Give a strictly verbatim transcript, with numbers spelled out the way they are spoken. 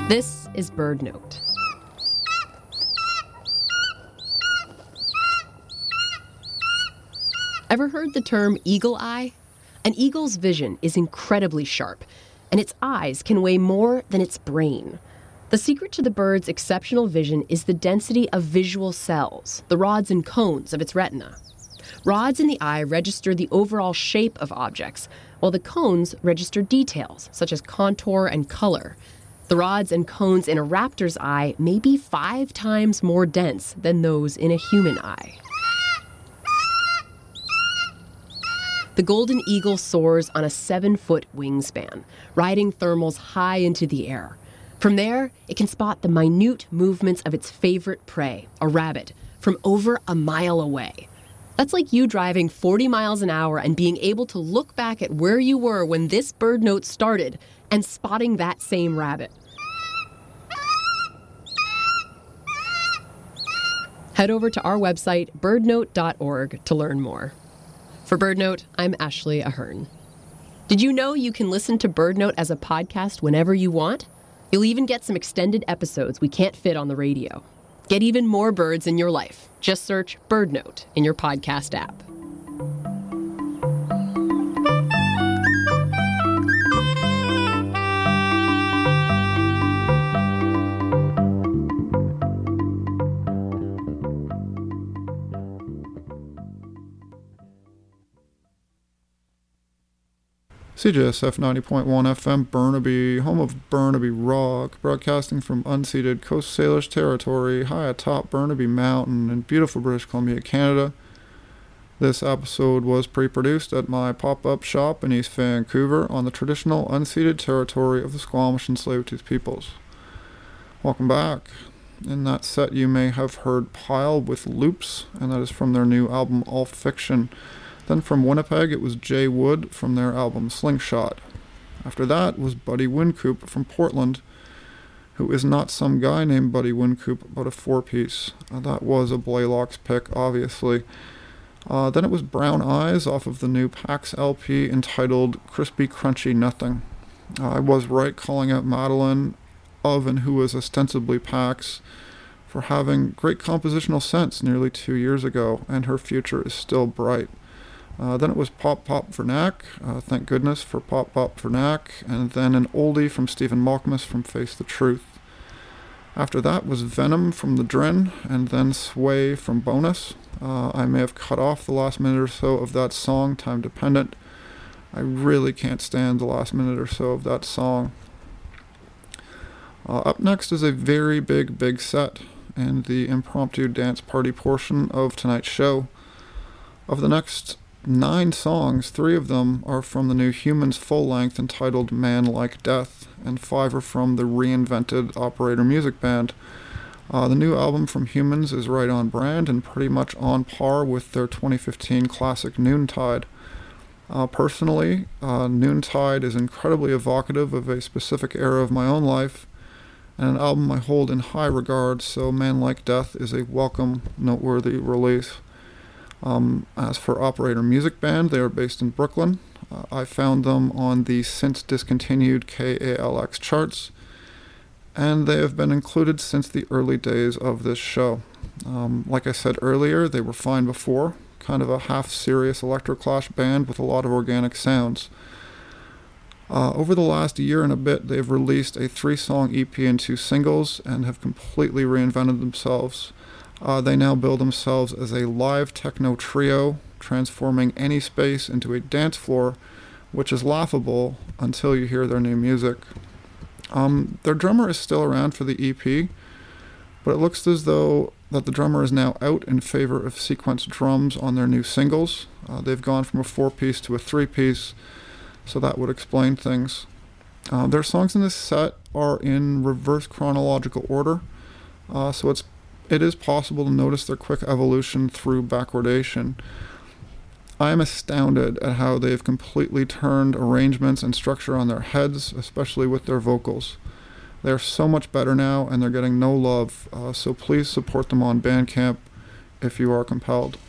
This is Bird Note. Ever heard the term eagle eye? An eagle's vision is incredibly sharp, and its eyes can weigh more than its brain. The secret to the bird's exceptional vision is the density of visual cells, the rods and cones of its retina. Rods in the eye register the overall shape of objects, while the cones register details, such as contour and color. The rods and cones in a raptor's eye may be five times more dense than those in a human eye. The golden eagle soars on a seven-foot wingspan, riding thermals high into the air. From there, it can spot the minute movements of its favorite prey, a rabbit, from over a mile away. That's like you driving forty miles an hour and being able to look back at where you were when this Bird Note started and spotting that same rabbit. Head over to our website, bird note dot org, to learn more. For Bird Note, I'm Ashley Ahern. Did you know you can listen to Bird Note as a podcast whenever you want? You'll even get some extended episodes we can't fit on the radio. Get even more birds in your life. Just search Bird Note in your podcast app. C J S F ninety point one F M Burnaby, home of Burnaby Rock, broadcasting from unceded Coast Salish territory high atop Burnaby Mountain in beautiful British Columbia, Canada. This episode was pre-produced at my pop-up shop in East Vancouver on the traditional unceded territory of the Squamish and Tsleil-Waututh peoples. Welcome back. In that set you may have heard Pile with Loops, and that is from their new album All Fiction. Then from Winnipeg, it was Jay Wood from their album Slingshot. After that was Buddy Wincoop from Portland, who is not some guy named Buddy Wincoop, but a four-piece. Uh, that was a Blaylock's pick, obviously. Uh, then it was Brown Eyes off of the new Pax L P entitled Crispy Crunchy Nothing. Uh, I was right calling out Madeline of and who is ostensibly Pax for having great compositional sense nearly two years ago, and her future is still bright. Uh, then it was Pop Pop Vernac, uh, thank goodness for Pop Pop Vernac, and then an oldie from Stephen Malkmus from Face the Truth. After that was Venom from The Drin, and then Sway from Bonus. Uh, I may have cut off the last minute or so of that song, time dependent. I really can't stand the last minute or so of that song. Uh, up next is a very big, big set, and the impromptu dance party portion of tonight's show. Of the next nine songs, three of them are from the new Humans full-length entitled Man Like Death, and five are from the reinvented Operator Music Band. Uh, the new album from Humans is right on brand and pretty much on par with their twenty fifteen classic Noontide. Uh, personally, uh, Noontide is incredibly evocative of a specific era of my own life, and an album I hold in high regard, so Man Like Death is a welcome, noteworthy release. Um, as for Operator Music Band, they are based in Brooklyn. Uh, I found them on the since discontinued K A L X charts, and they have been included since the early days of this show. Um, like I said earlier, they were fine before, kind of a half-serious electroclash band with a lot of organic sounds. Uh, over the last year and a bit, they've released a three-song E P and two singles and have completely reinvented themselves. Uh, they now bill themselves as a live techno trio, transforming any space into a dance floor, which is laughable until you hear their new music. Um, their drummer is still around for the E P, but it looks as though that the drummer is now out in favor of sequence drums on their new singles. Uh, they've gone from a four-piece to a three-piece, so that would explain things. Uh, their songs in this set are in reverse chronological order, uh, so it's it is possible to notice their quick evolution through backwardation. I am astounded at how they've completely turned arrangements and structure on their heads, especially with their vocals. They're so much better now, and they're getting no love, uh, so please support them on Bandcamp if you are compelled.